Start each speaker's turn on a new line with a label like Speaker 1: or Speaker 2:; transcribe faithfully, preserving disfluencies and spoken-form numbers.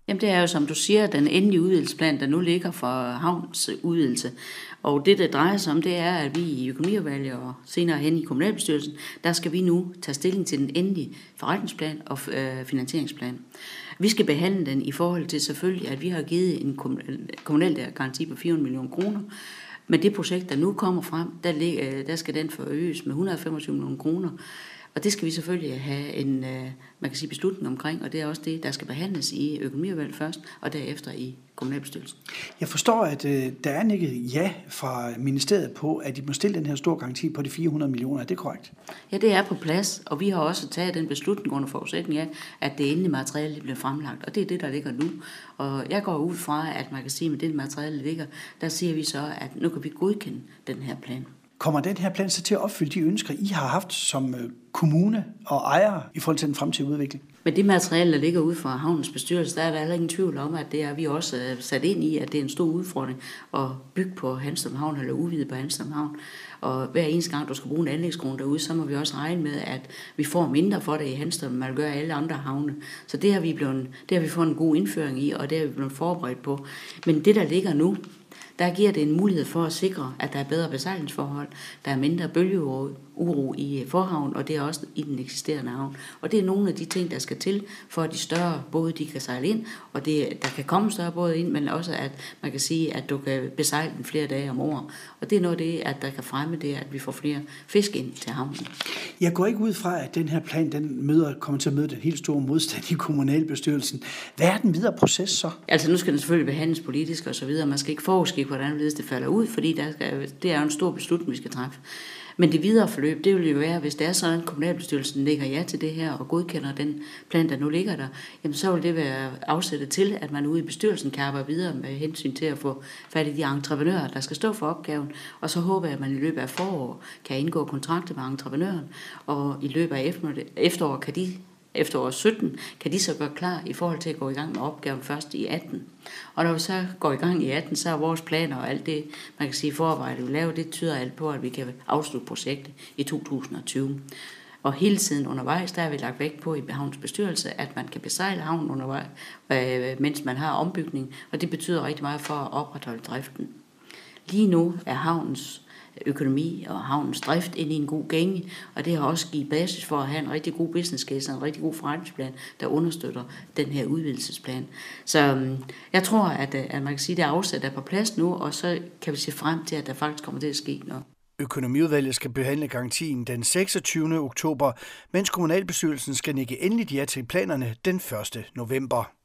Speaker 1: Jamen det er jo, som du siger, den endelige udvidelsesplan, der nu ligger for havns udvidelse. Og det, der drejer sig om, det er, at vi i økonomiudvalget og senere hen i kommunalbestyrelsen, der skal vi nu tage stilling til den endelige forretningsplan og øh, finansieringsplan. Vi skal behandle den i forhold til selvfølgelig, at vi har givet en kommunal garanti på fire hundrede millioner kroner. Men det projekt, der nu kommer frem, der, der skal den forøges med et hundrede og femogtyve millioner kroner. Og det skal vi selvfølgelig have en man kan sige, beslutning omkring, og det er også det, der skal behandles i økonomiudvalget først, og derefter i kommunalbestyrelsen.
Speaker 2: Jeg forstår, at øh, der er nikket ja fra ministeriet på, at de må stille den her store garanti på de fire hundrede millioner. Er det korrekt?
Speaker 1: Ja, det er på plads, og vi har også taget den beslutning under forudsætning af, at det endelige materiale bliver fremlagt, og det er det, der ligger nu. Og jeg går ud fra, at man kan sige, at med det materiale ligger, der siger vi så, at nu kan vi godkende den her plan.
Speaker 2: Kommer den her plan så til at opfylde de ønsker, I har haft som kommune og ejere i forhold til den fremtidige udvikling?
Speaker 1: Med det materiale, der ligger ude fra havnens bestyrelse, der er der heller ingen tvivl om, at det er vi også sat ind i, at det er en stor udfordring at bygge på Hanstholm Havn eller udvide på Hanstholm Havn. Og hver eneste gang, du skal bruge en anlægsgrund derude, så må vi også regne med, at vi får mindre for det i Hanstholm, end man gør alle andre havne. Så det har vi, blevet, det har vi fået en god indføring i, og det har vi blevet forberedt på. Men det, der ligger nu, der giver det en mulighed for at sikre, at der er bedre besejlingsforhold, der er mindre bølgeuro i forhavn, og det er også i den eksisterende havn. Og det er nogle af de ting, der skal til, for at de større både de kan sejle ind, og det, der kan komme større både ind, men også at man kan sige, at du kan besejle den flere dage om året. Og det er noget af det, at der kan fremme det, at vi får flere fisk ind til havnen.
Speaker 2: Jeg går ikke ud fra, at den her plan den møder, kommer til at møde den helt store modstand i kommunalbestyrelsen. Hvad er den videre proces så?
Speaker 1: Altså nu skal den selvfølgelig behandles politisk og så videre. Man skal ikke forudskikke, hvordan det falder ud, fordi der skal, det er jo en stor beslutning, vi skal træffe. Men det videre forløb, det vil jo være, hvis det er sådan, at kommunalbestyrelsen lægger ja til det her og godkender den plan, der nu ligger der, jamen så vil det være afsættet til, at man ude i bestyrelsen kan arbejde videre med hensyn til at få fat i de entreprenører, der skal stå for opgaven. Og så håber jeg, at man i løbet af forår kan indgå kontrakter med entreprenøren, og i løbet af efterår kan de efterår sytten, kan de så gøre klar i forhold til at gå i gang med opgaven først i atten. Og når vi så går i gang i atten, så er vores planer og alt det, man kan sige forarbejde, vi laver, det tyder alt på, at vi kan afslutte projektet i to tusind og tyve. Og hele tiden undervejs, der har vi lagt vægt på i havns bestyrelse, at man kan besejle havnen undervejs, øh, mens man har ombygning, og det betyder rigtig meget for at opretholde driften. Lige nu er havnens økonomi og havnens drift ind i en god gænge, og det har også givet basis for at have en rigtig god business case og en rigtig god forretningsplan, der understøtter den her udvidelsesplan. Så um, jeg tror, at, at man kan sige, at det afsæt er på plads nu, og så kan vi se frem til, at der faktisk kommer til at ske noget.
Speaker 2: Økonomiudvalget skal behandle garantien den seksogtyvende oktober, mens kommunalbestyrelsen skal nikke endeligt ja til planerne den første november.